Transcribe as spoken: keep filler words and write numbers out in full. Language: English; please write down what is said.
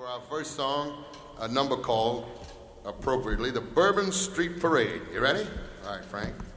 for our first song, a number called, appropriately, the Bourbon Street Parade. You ready? All right, Frank.